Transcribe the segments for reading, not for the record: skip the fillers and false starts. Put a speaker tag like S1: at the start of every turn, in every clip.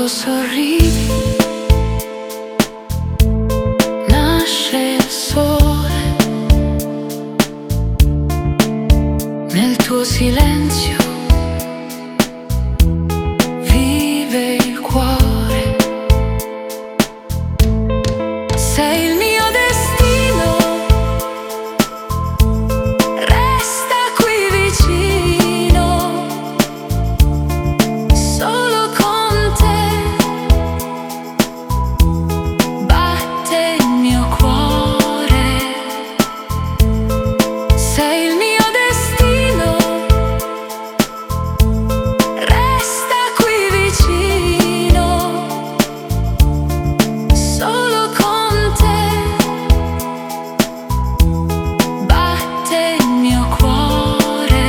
S1: sorridi, nasce il sole. Nel tuo silenzio vive il cuore. Sei il mio destino, resta qui vicino. Solo con te batte il mio cuore. Sei il mio destino, resta qui vicino. Solo con te batte il mio cuore.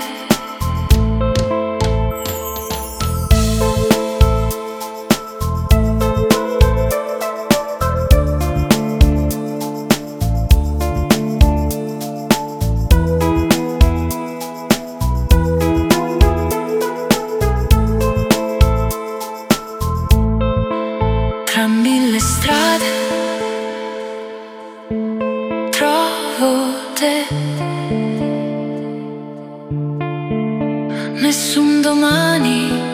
S1: Tra mille strade trovo te. Nessun domani